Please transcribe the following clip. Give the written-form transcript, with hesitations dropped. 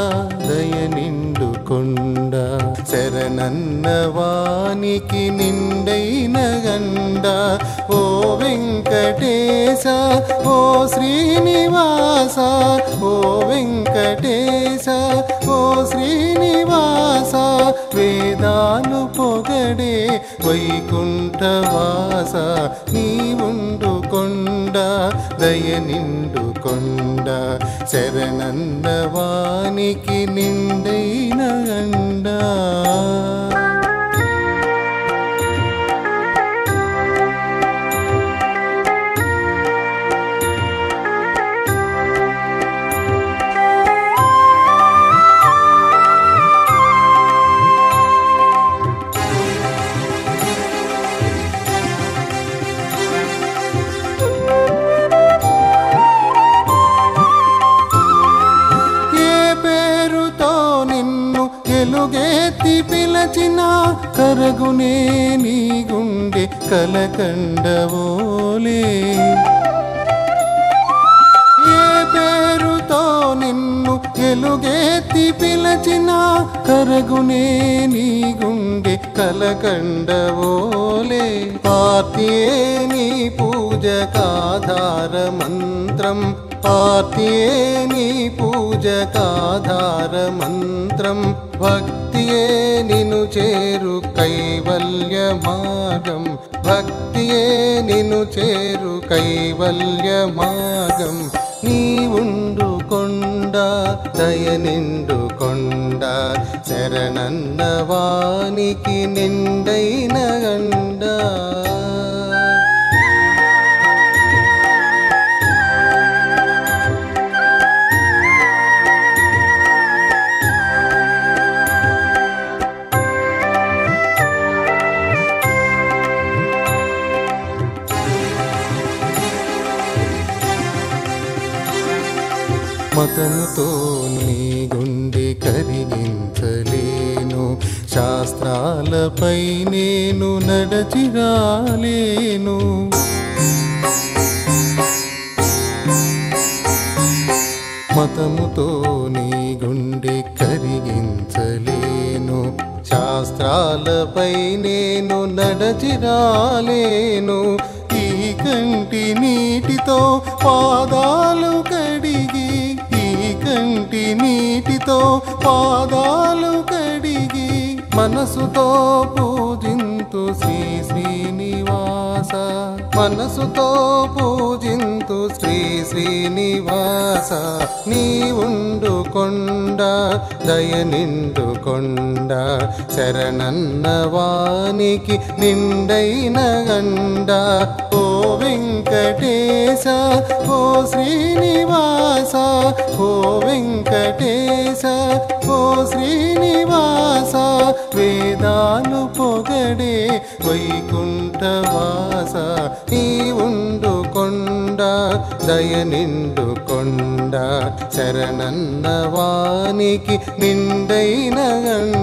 దయ నిండు కొండ శరణన్న వానికి నిండైన గండ ఓ వెంకటేశ ఓ శ్రీనివాస ఓ వెంకటేశ ఓ శ్రీనివాస వేదాలు పొగడే వైకుంఠవాస నీవుండు కొండ దయ నిండు కొండ శరణన్న వానికి నిండైన గండ ఎలుగెత్తి పిలచిన కరగునే నీ గుండె కలకండవోలే ఏ పేరుతో నిన్ను ఎలుగెత్తి పిలచిన కరగునే నీ గుండె కలకండవోలే ఆర్తియే నీ పూజకాధార మంత్రం ఆర్తియే నీ పూజకాధార మంత్రం భక్తియే నిను చేరు కైవల్య మార్గం భక్తియే నిను చేరు కైవల్య మార్గం నీవుండు కొండ దయ నిండు కొండ శరణన్న వానికి నిండైన గండ మతముతో నీ గుండె కరిగించలేను శాస్త్రాలపై నేను నడచిరాలేను మతముతో నీ గుండె కరిగించలేను శాస్త్రాలపై నేను నడచిరాలేను ఈ కంటి నీటితో పాదాలు కడిగి ఈ కంటి నీటితో పాదాలు కడిగి మనసుతో పూజింతు శ్రీ శ్రీనివాస మనసుతో పూజింతు శ్రీ శ్రీనివాస నీవుండు కొండ దయ నిండు కొండ శరణన్న వానికి నిండైన గండ ఓ వెంకటేశ ఓ శ్రీనివాస ఓ వెంకటేశ ఓ శ్రీనివాస వేదాలు పొగడే వైకుంఠవాస నీవుండు కొండ దయ నిండు కొండ శరణన్న వానికి నిండైన గండ